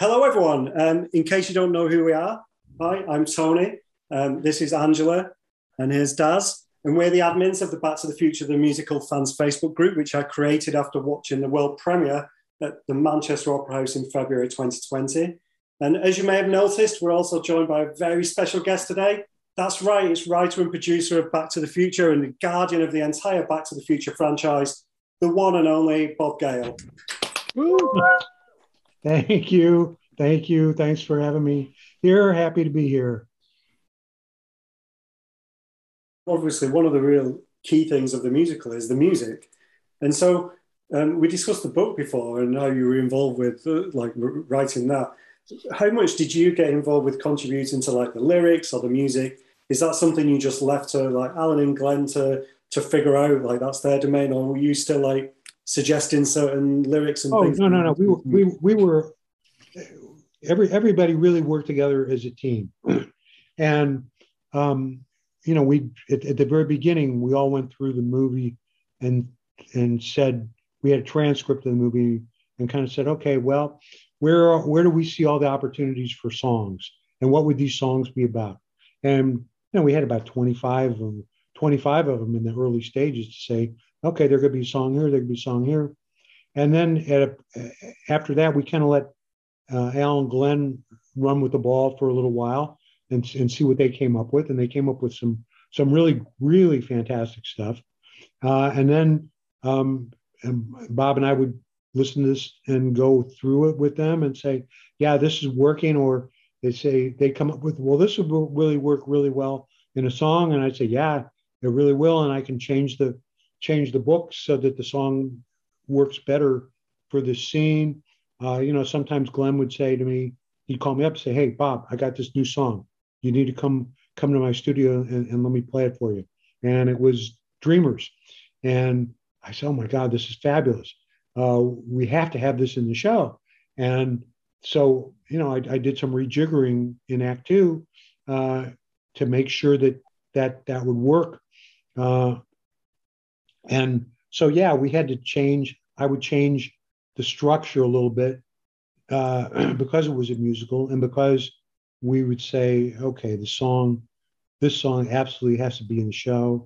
Hello, everyone. In case you don't know who we are, hi, I'm Tony. This is Angela, and here's Daz. And we're the admins of the Back to the Future the Musical Fans Facebook group, which I created after watching the world premiere at the Manchester Opera House in February 2020. And as you may have noticed, we're also joined by a very special guest today. That's right, it's writer and producer of Back to the Future and the guardian of the entire Back to the Future franchise, the one and only Bob Gale. Woo. Thank you. Thank you. Thanks for having me here. Happy to be here. Obviously, one of the real key things of the musical is the music. And so we discussed the book before and how you were involved with writing that. How much did you get involved with contributing to like the lyrics or the music? Is that something you just left to like Alan and Glenn to figure out, like that's their domain, or were you still like suggesting certain lyrics and things? No. We were everybody really worked together as a team, and we at the very beginning we all went through the movie and said we had a transcript of the movie and kind of said, okay, well, where do we see all the opportunities for songs, and what would these songs be about? And we had about 25 of them in the early stages to say, okay, there could be a song here, there could be a song here. And then after that, we kind of let Al and Glenn run with the ball for a little while and see what they came up with. And they came up with some really, really fantastic stuff. And then Bob and I would listen to this and go through it with them and say, yeah, this is working. Or they come up with, well, this would really work really well in a song. And I'd say, yeah, it really will. And I can change the book so that the song works better for the scene. Sometimes Glenn would say to me, he'd call me up and say, hey, Bob, I got this new song. You need to come to my studio and let me play it for you. And it was Dreamers. And I said, oh my God, this is fabulous. We have to have this in the show. And so, I did some rejiggering in Act 2 to make sure that would work. And so, yeah, we had to change. I would change the structure a little bit because it was a musical and because we would say, okay, this song absolutely has to be in the show.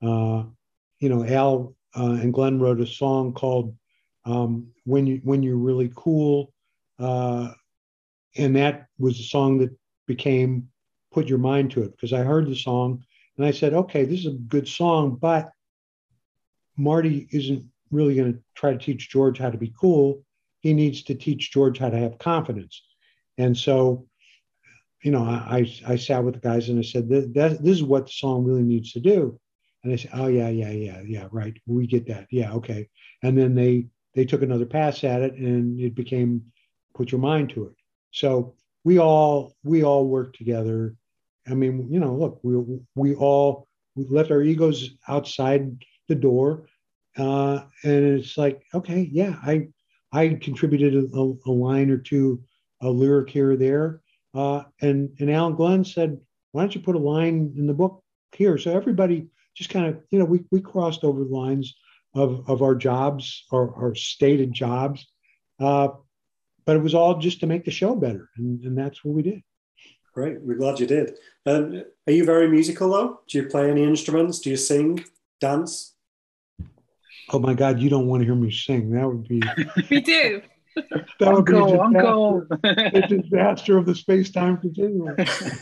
Al and Glenn wrote a song called When You're Really Cool. And that was a song that became Put Your Mind to It, because I heard the song and I said, okay, this is a good song, but Marty isn't really going to try to teach George how to be cool. He needs to teach George how to have confidence. And so, I sat with the guys and I said, this is what the song really needs to do. And they said, oh, yeah, right. We get that. Yeah, okay. And then they took another pass at it and it became Put Your Mind to It. So we all worked together. I mean, look, we left our egos outside the door. And it's like, okay, yeah, I contributed a line or two, a lyric here or there. And Alan Glenn said, why don't you put a line in the book here? So everybody just kind of, we crossed over the lines of our jobs, our stated jobs. But it was all just to make the show better. And that's what we did. Great. We're glad you did. Are you very musical, though? Do you play any instruments? Do you sing, dance? Oh, my God, you don't want to hear me sing. That would be... We do. That would be a disaster of the space-time continuum.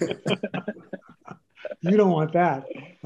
You don't want that.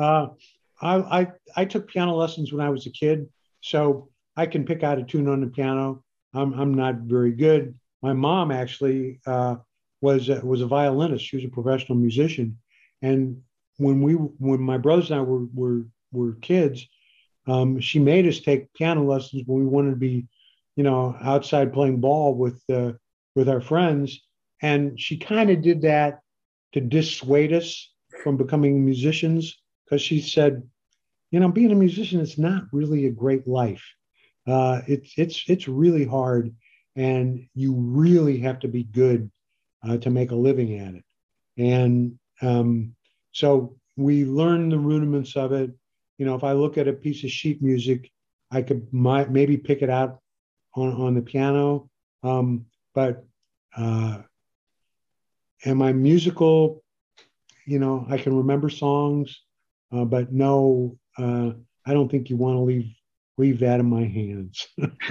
I took piano lessons when I was a kid, so I can pick out a tune on the piano. I'm not very good. My mom actually was a violinist. She was a professional musician, and when my brothers and I were kids, she made us take piano lessons when we wanted to be, outside playing ball with our friends, and she kind of did that to dissuade us from becoming musicians, because she said, being a musician is not really a great life. It's really hard, and you really have to be good to make a living at it. And so we learned the rudiments of it. If I look at a piece of sheet music, I could maybe pick it out on the piano. But am I musical? You know, I can remember songs, but no, I don't think you want to leave that in my hands.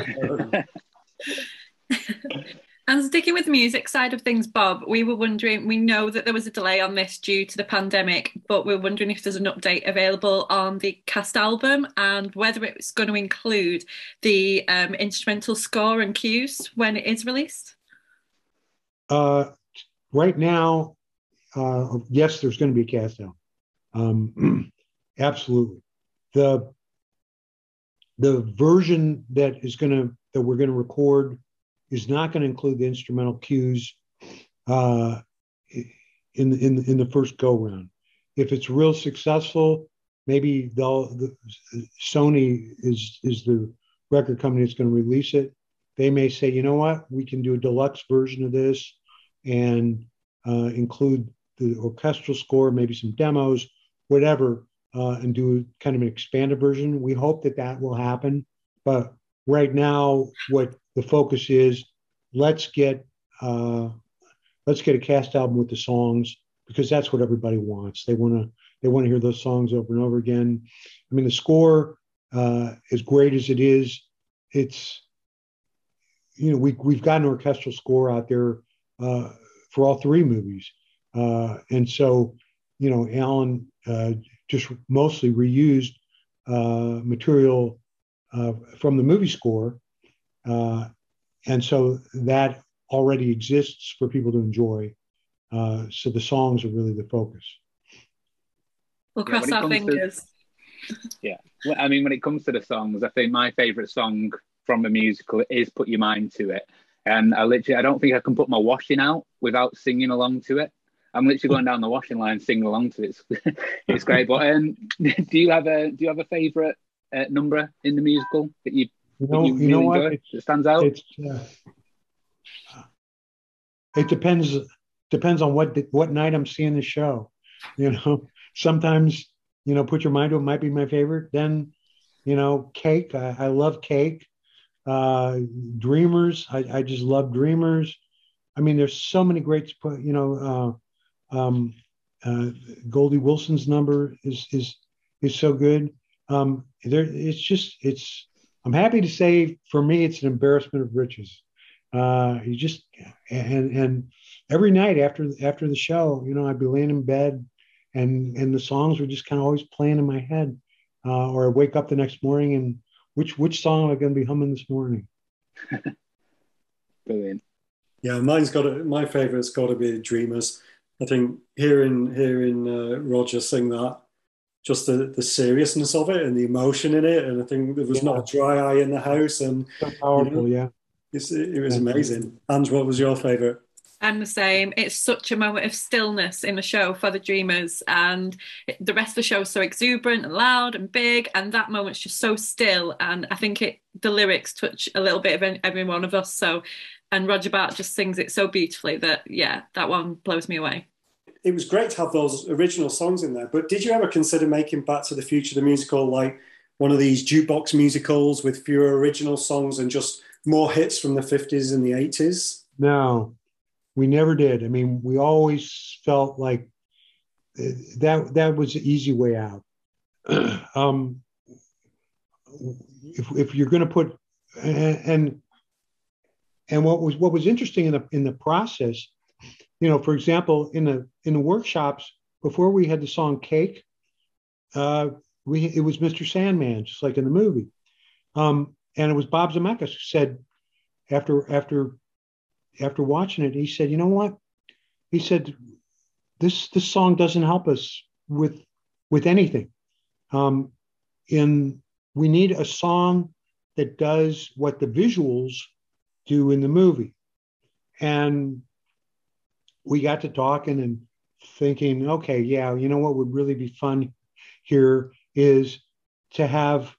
And sticking with the music side of things, Bob, we were wondering, we know that there was a delay on this due to the pandemic, but we're wondering if there's an update available on the cast album and whether it's going to include the instrumental score and cues when it is released. Right now, yes, there's going to be a cast album. Absolutely. The version that we're going to record is not going to include the instrumental cues in the first go round. If it's real successful, maybe Sony is the record company that's going to release it. They may say, you know what, we can do a deluxe version of this and include the orchestral score, maybe some demos, whatever, and do kind of an expanded version. We hope that will happen, but right now, what the focus is, let's get a cast album with the songs, because that's what everybody wants. They want to hear those songs over and over again. I mean, the score, as great as it is, it's, you know, we've got an orchestral score out there for all three movies, and so, you know, Alan just mostly reused material from the movie score, and so that already exists for people to enjoy. So the songs are really the focus. We'll cross our fingers. I mean, when it comes to the songs, I think my favourite song from a musical is "Put Your Mind to It," and I don't think I can put my washing out without singing along to it. I'm literally going down the washing line singing along to it. It's great. But do you have a favourite number in the musical that you really enjoy, that stands out? It depends on what night I'm seeing the show. You know, sometimes, you know, Put Your Mind to It might be my favorite. Then, you know, Cake. I love Cake. Dreamers. I just love Dreamers. I mean, there's so many great. You know, Goldie Wilson's number is so good. I'm happy to say, for me, it's an embarrassment of riches. You just, and every night after the show, you know, I'd be laying in bed and the songs were just kind of always playing in my head, or I wake up the next morning and which song am I going to be humming this morning? Brilliant. Yeah, my favorite's got to be Dreamers. I think hearing Roger sing that, just the seriousness of it and the emotion in it, and I think there was not a dry eye in the house, and so powerful. You know, it was amazing. Ange, what was your favorite? I'm the same. It's such a moment of stillness in the show for the Dreamers, and the rest of the show is so exuberant and loud and big, and that moment's just so still. And I think the lyrics touch a little bit of every one of us. So, and Roger Bart just sings it so beautifully that that one blows me away. It was great to have those original songs in there, but did you ever consider making Back to the Future the musical like one of these jukebox musicals with fewer original songs and just more hits from the 50s and the 80s? No, we never did. I mean, we always felt like that was the easy way out. If you're going to put and what was interesting in the process, you know, for example, in the workshops before we had the song "Cake," it was Mr. Sandman, just like in the movie, and it was Bob Zemeckis who said after watching it, he said, you know what? He said, this song doesn't help us with anything. We need a song that does what the visuals do in the movie. And we got to talking and thinking, okay, yeah, you know what would really be fun here is to have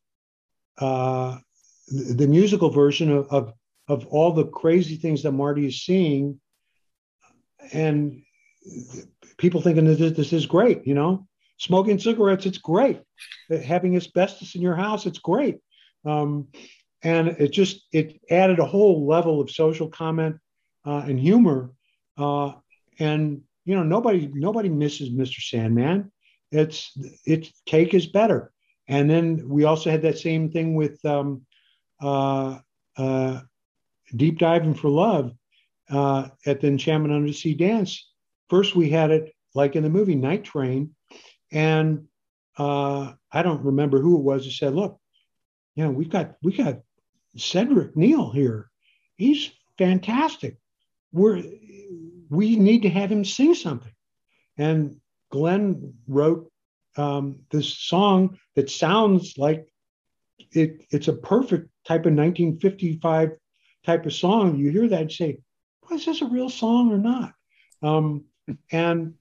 the musical version of all the crazy things that Marty is seeing, and people thinking that this is great, you know, smoking cigarettes, it's great. Having asbestos in your house, it's great. And it added a whole level of social comment and humor. And nobody misses Mr. Sandman. It's Cake is better. And then we also had that same thing with Deep Diving for Love at the Enchantment Under the Sea Dance. First, we had it like in the movie Night Train, and I don't remember who it was who said, "Look, we got Cedric Neal here. He's fantastic. We need to have him sing something." And Glenn wrote this song that sounds like it's a perfect type of 1955 type of song. You hear that and say, well, is this a real song or not? And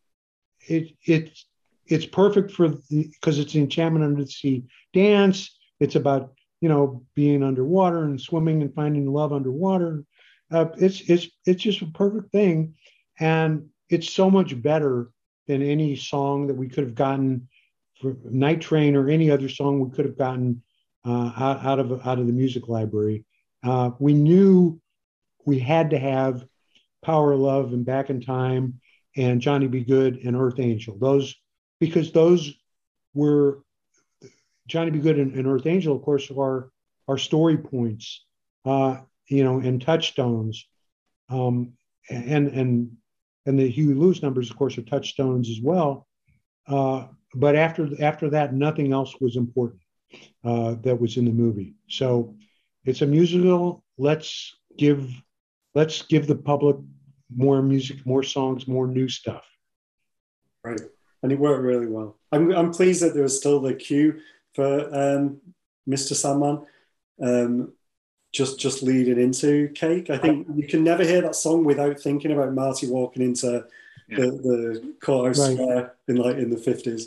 it's perfect because it's the Enchantment Under the Sea Dance. It's about being underwater and swimming and finding love underwater. It's just a perfect thing, and it's so much better than any song that we could have gotten for Night Train or any other song we could have gotten out of the music library. We knew we had to have Power of Love and Back in Time and Johnny B. Good and Earth Angel. Because those were Johnny B. Good and Earth Angel, of course, are story points, and touchstones. And the Huey Lewis numbers, of course, are touchstones as well. But after that, nothing else was important that was in the movie. So it's a musical. Let's give the public more music, more songs, more new stuff. Right, and it worked really well. I'm pleased that there was still the cue for Mr. Sandman, just leading into Cake. I think you can never hear that song without thinking about Marty walking into the courthouse square in the 50s.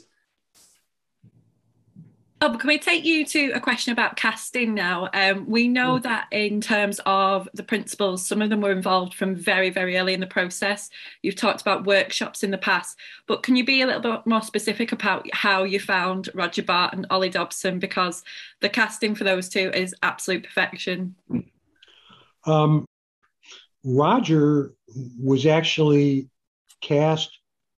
Oh, but can we take you to a question about casting now? We know that in terms of the principals, some of them were involved from very, very early in the process. You've talked about workshops in the past, but can you be a little bit more specific about how you found Roger Bart and Ollie Dobson? Because the casting for those two is absolute perfection. Roger was actually cast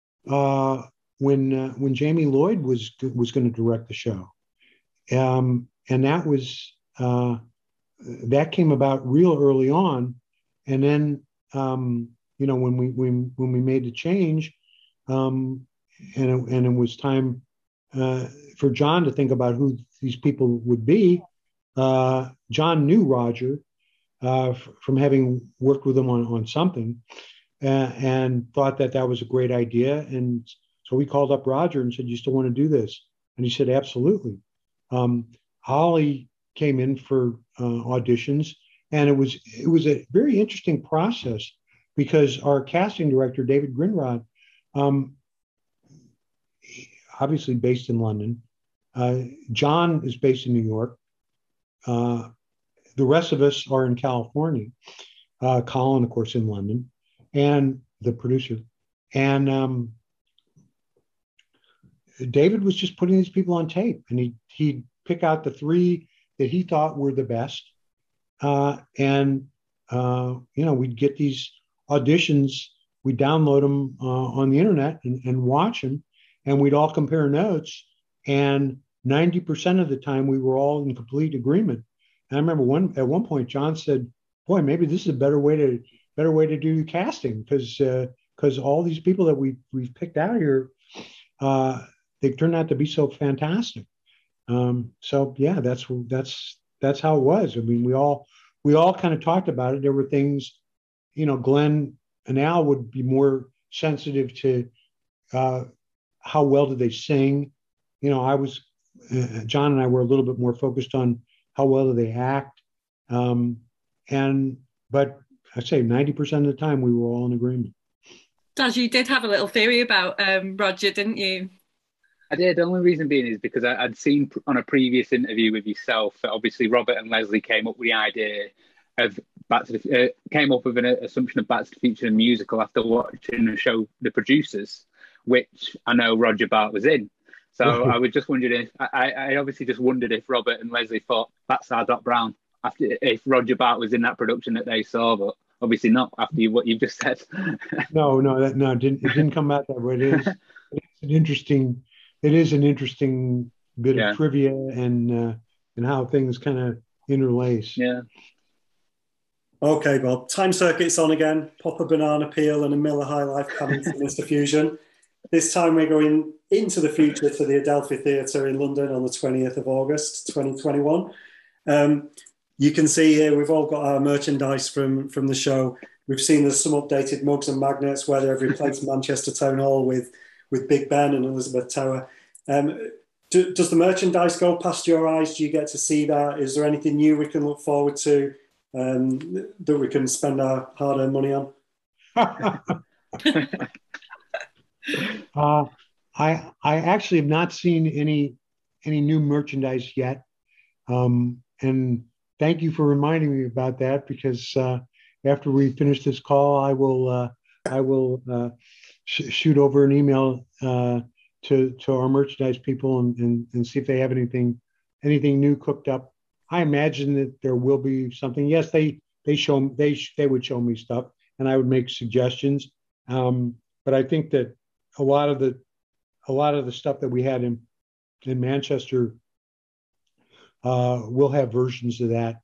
when Jamie Lloyd was going to direct the show. And that was that came about real early on, and then when we made the change, and it was time for John to think about who these people would be. John knew Roger from having worked with him on something, and thought that was a great idea, and so we called up Roger and said, "You still want to do this?" And he said, "Absolutely." Ollie came in for auditions, and it was a very interesting process because our casting director, David Grindrod, obviously based in London, John is based in New York, the rest of us are in California, Colin, of course, in London, and the producer, and David was just putting these people on tape, and he'd pick out the three that he thought were the best. And we'd get these auditions, we'd download them on the internet and watch them, and we'd all compare notes. And 90% of the time, we were all in complete agreement. And I remember at one point, John said, "Boy, maybe this is a better way to do casting, because all these people that we've picked out here, they turned out to be so fantastic." So yeah, that's how it was. I mean, we all kind of talked about it. There were things, Glenn and Al would be more sensitive to how well did they sing. John and I were a little bit more focused on how well do they act. But I say 90% of the time we were all in agreement. Daz, you did have a little theory about Roger, didn't you? I did. The only reason being is because I'd seen on a previous interview with yourself that obviously Robert and Leslie came up with the idea of came up with an assumption of Back to the Future the musical after watching the show The Producers, which I know Roger Bart was in. So I was just wondering I obviously just wondered if Robert and Leslie thought that's our Doc Brown if Roger Bart was in that production that they saw, but Obviously not after what you've just said. No, it didn't come out that way. It is an interesting bit of trivia and how things kind of interlace. Yeah. Okay, Bob. Time Circuit's on again. Pop a banana peel and a Miller High Life coming to Mr. Fusion. This time we're going into the future to the Adelphi Theatre in London on the 20th of August, 2021. You can see here we've all got our merchandise from the show. We've seen there's some updated mugs and magnets where they've replaced Manchester Town Hall with Big Ben and Elizabeth Tower. Does the merchandise go past your eyes? Do you get to see that? Is there anything new we can look forward to that we can spend our hard-earned money on? I actually have not seen any new merchandise yet, and thank you for reminding me about that, because after we finish this call, I will shoot over an email to our merchandise people and see if they have anything new cooked up. I imagine that there will be something. Yes, they would show me stuff, and I would make suggestions. But I think that a lot of the stuff that we had in Manchester, we'll have versions of that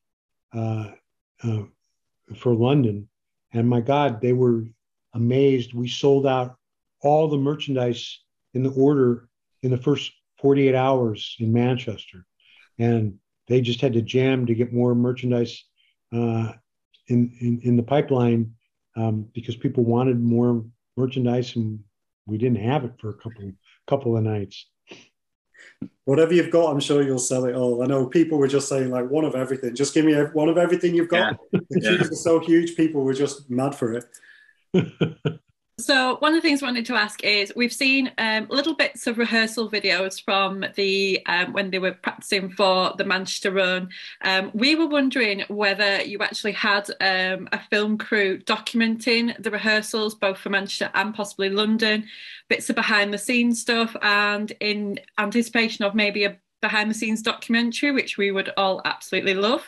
for London. And my God, they were amazed. We sold out all the merchandise in the order in the first 48 hours in Manchester, and they just had to jam to get more merchandise in the pipeline because people wanted more merchandise, and we didn't have it for a couple of nights. Whatever you've got, I'm sure you'll sell it all. I know people were just saying, like, one of everything. Just give me one of everything you've got. Yeah. The queues are so huge, people were just mad for it. So one of the things I wanted to ask is, we've seen little bits of rehearsal videos from the when they were practicing for the Manchester run. We were wondering whether you actually had a film crew documenting the rehearsals, both for Manchester and possibly London, bits of behind the scenes stuff, and in anticipation of maybe a behind the scenes documentary, which we would all absolutely love.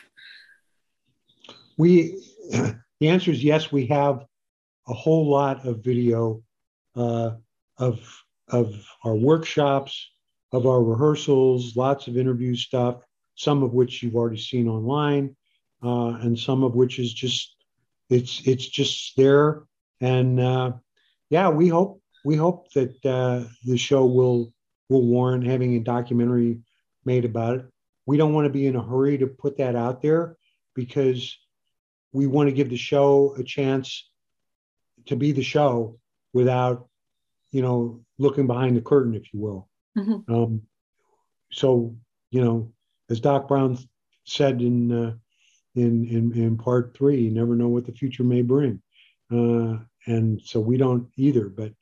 The answer is yes. We have a whole lot of video of our workshops, of our rehearsals, lots of interview stuff, some of which you've already seen online, and some of which is just it's just there. And we hope that the show will warrant having a documentary made about it. We don't want to be in a hurry to put that out there, because we want to give the show a chance to be the show without, looking behind the curtain, if you will. Mm-hmm. So, as Doc Brown said in part 3, you never know what the future may bring. And so we don't either, but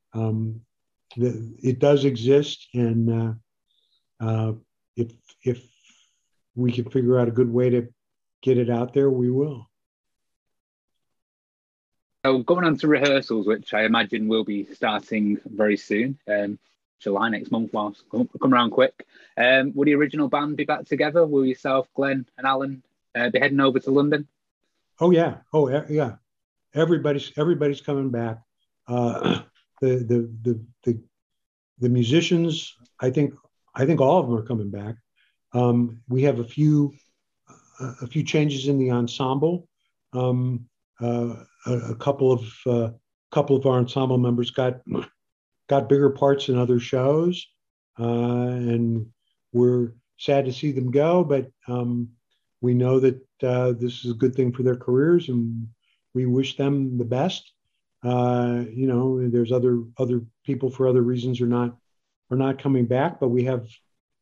it does exist. And if we can figure out a good way to get it out there, we will. So going on to rehearsals, which I imagine will be starting very soon, July next month, whilst come around quick. Will the original band be back together? Will yourself, Glenn and Alan be heading over to London? Oh yeah. Everybody's coming back. The musicians, I think all of them are coming back. We have a few changes in the ensemble. A couple of our ensemble members got bigger parts in other shows, and we're sad to see them go. But we know that this is a good thing for their careers, and we wish them the best. There's other people for other reasons are not coming back, but we have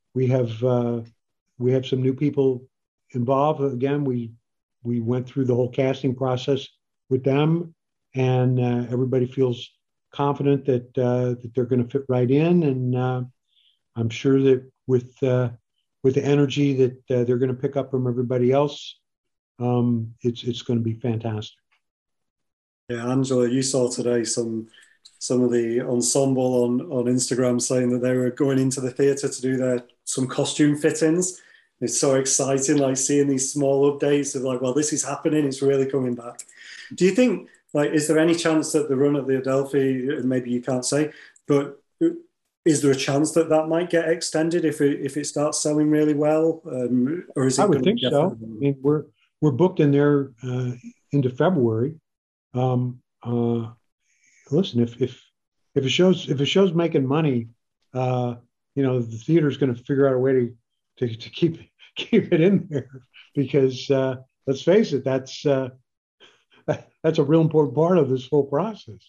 some new people involved. Again, we went through the whole casting process with them, and everybody feels confident that they're going to fit right in. And I'm sure that with the energy that they're going to pick up from everybody else, it's going to be fantastic. Yeah, Angela, you saw today some of the ensemble on Instagram saying that they were going into the theatre to do some costume fittings. It's so exciting, like seeing these small updates of like, well, this is happening. It's really coming back. Do you think, like, is there any chance that the run at the Adelphi, maybe you can't say, but is there a chance that that might get extended if it starts selling really well, or is it? I would think so. I mean, we're booked in there into February. Listen, if a show's making money, the theater's going to figure out a way to keep it in there, because let's face it, that's a real important part of this whole process.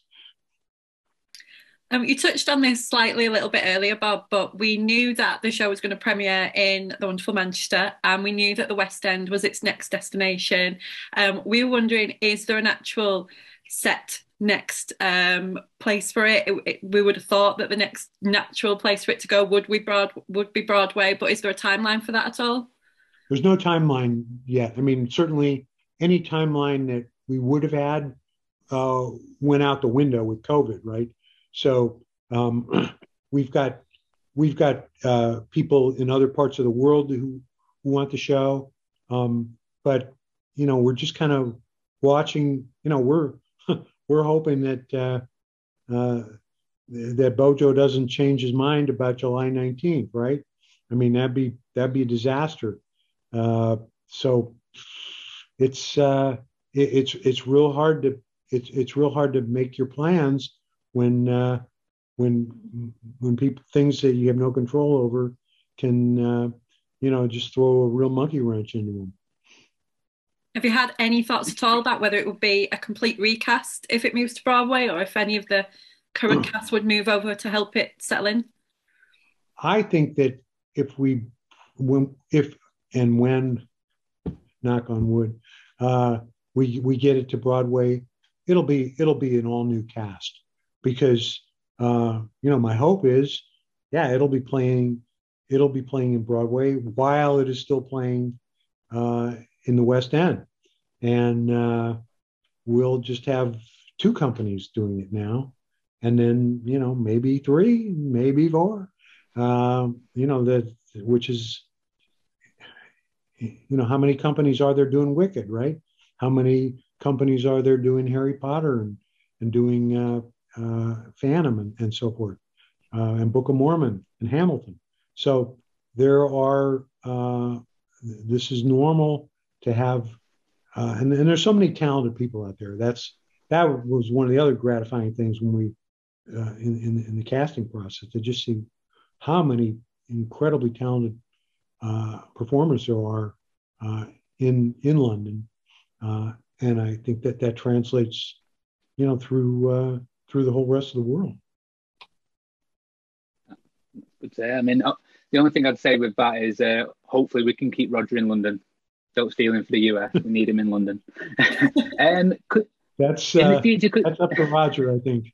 You touched on this slightly a little bit earlier, Bob, but we knew that the show was going to premiere in the wonderful Manchester, and we knew that the West End was its next destination. We were wondering, is there an actual set next place for it? We would have thought that the next natural place for it to go would be Broadway, but is there a timeline for that at all? There's no timeline yet. I mean, certainly any timeline that we would have had went out the window with COVID, right? So we've got people in other parts of the world who want the show, but we're just kind of watching. We're hoping that Bojo doesn't change his mind about July 19th, right? I mean, that'd be a disaster. So it's real hard to make your plans when people, things that you have no control over can just throw a real monkey wrench into them. Have you had any thoughts at all about whether it would be a complete recast if it moves to Broadway, or if any of the current cast would move over to help it settle in? I think that if and when, knock on wood, we get it to Broadway, it'll be an all new cast, because my hope is, it'll be playing in Broadway while it is still playing in the West End, and we'll just have two companies doing it now, and then maybe three, maybe four, which is how many companies are there doing Wicked, right? How many companies are there doing Harry Potter and doing Phantom and so forth, and Book of Mormon and Hamilton? So there are. This is normal to have, and there's so many talented people out there. That was one of the other gratifying things when we in the casting process, to just see how many incredibly talented performers there are in London, and I think that translates, through the whole rest of the world. I mean, the only thing I'd say with that is hopefully we can keep Roger in London. Don't steal him for the US. We need him in London. That's in the future, that's up to Roger, I think.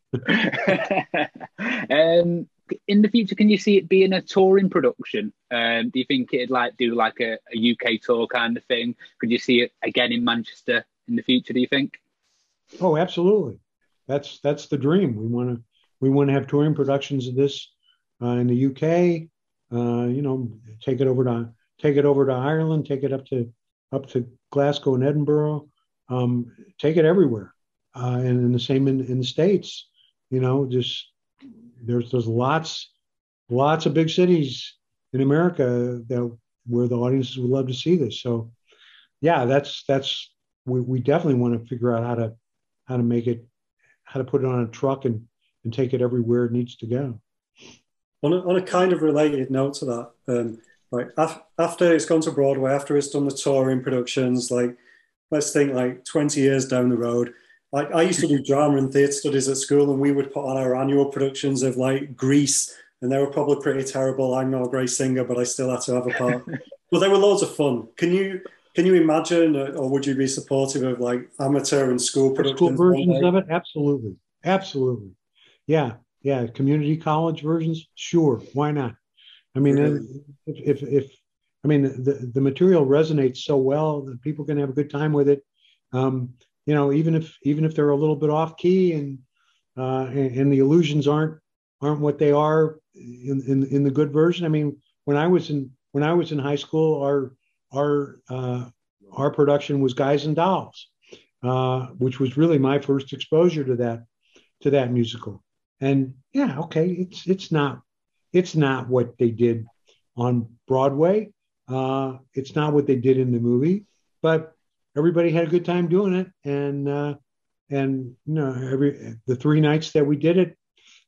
In the future, can you see it being a touring production? Do you think it'd do a UK tour kind of thing? Could you see it again in Manchester in the future, do you think? Oh, absolutely. That's the dream. We want to have touring productions of this in the UK. Take it over to Ireland, take it up to Glasgow and Edinburgh, take it everywhere, and the same in the States. Just there's lots of big cities in America where the audiences would love to see this. So we definitely want to figure out how to make it, how to put it on a truck and take it everywhere it needs to go. On a kind of related note to that, after it's gone to Broadway, after it's done the touring productions, let's think 20 years down the road, I used to do drama and theatre studies at school, and we would put on our annual productions of Grease, and they were probably pretty terrible. I'm not a great singer, but I still had to have a part. But they were loads of fun. Can you imagine, or would you be supportive of amateur and school productions? School versions of it? Absolutely. Yeah. Community college versions? Sure. Why not? I mean, if the material resonates so well that people can have a good time with it. Even if they're a little bit off key and the illusions aren't what they are in the good version. I mean, when I was in high school, our production was Guys and Dolls, which was really my first exposure to that musical. And yeah, okay, it's not what they did on Broadway. It's not what they did in the movie, but everybody had a good time doing it. And the 3 nights that we did it,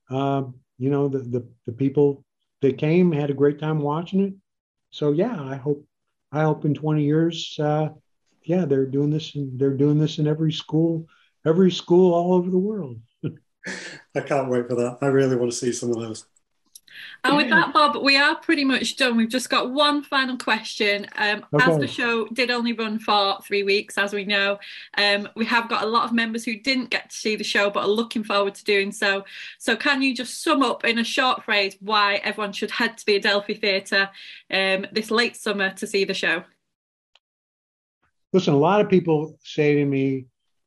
the people that came had a great time watching it. So yeah, I hope in 20 years, they're doing this in every school all over the world. I can't wait for that. I really want to see some of those. And with that, Bob, we are pretty much done. We've just got one final question. As the show did only run for 3 weeks, as we know, we have got a lot of members who didn't get to see the show but are looking forward to doing so. So can you just sum up in a short phrase why everyone should head to the Adelphi Theatre this late summer to see the show? Listen, a lot of people say to me,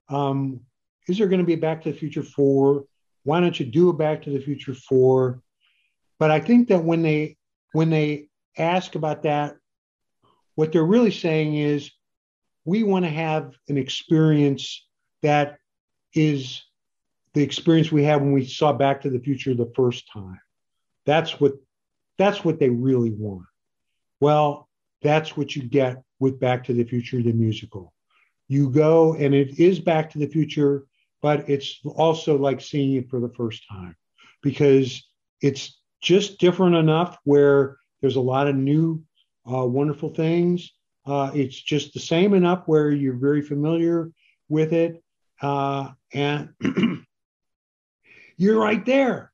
is there going to be a Back to the Future 4? Why don't you do a Back to the Future 4? But I think that when they ask about that, what they're really saying is, we want to have an experience that is the experience we had when we saw Back to the Future the first time. That's what they really want. Well, that's what you get with Back to the Future, the musical. You go, and it is Back to the Future, but it's also like seeing it for the first time, because it's just different enough where there's a lot of new, wonderful things. It's just the same enough where you're very familiar with it. And you're right there.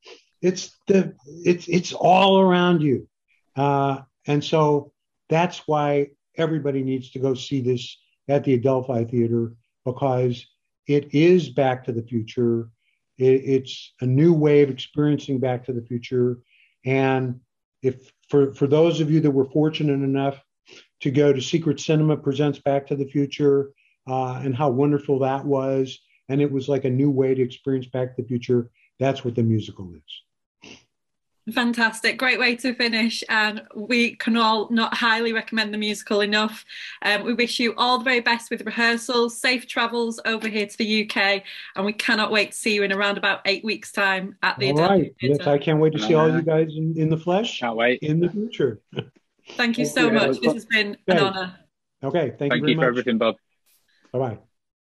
It's all around you. And so that's why everybody needs to go see this at the Adelphi Theater, because it is Back to the Future. It's a new way of experiencing Back to the Future. And if for those of you that were fortunate enough to go to Secret Cinema Presents Back to the Future, and how wonderful that was, and it was like a new way to experience Back to the Future, that's what the musical is. Fantastic. Great way to finish. And we can all not highly recommend the musical enough. We wish you all the very best with rehearsals, safe travels over here to the UK, and we cannot wait to see you in around about 8 weeks' time at the Adelphi Theatre. Yes, I can't wait to see all you guys in the flesh. Can't wait. In the future. Thank you so much. This has been an honour. Okay, thank you very much. Thank you for everything, Bob. Bye-bye.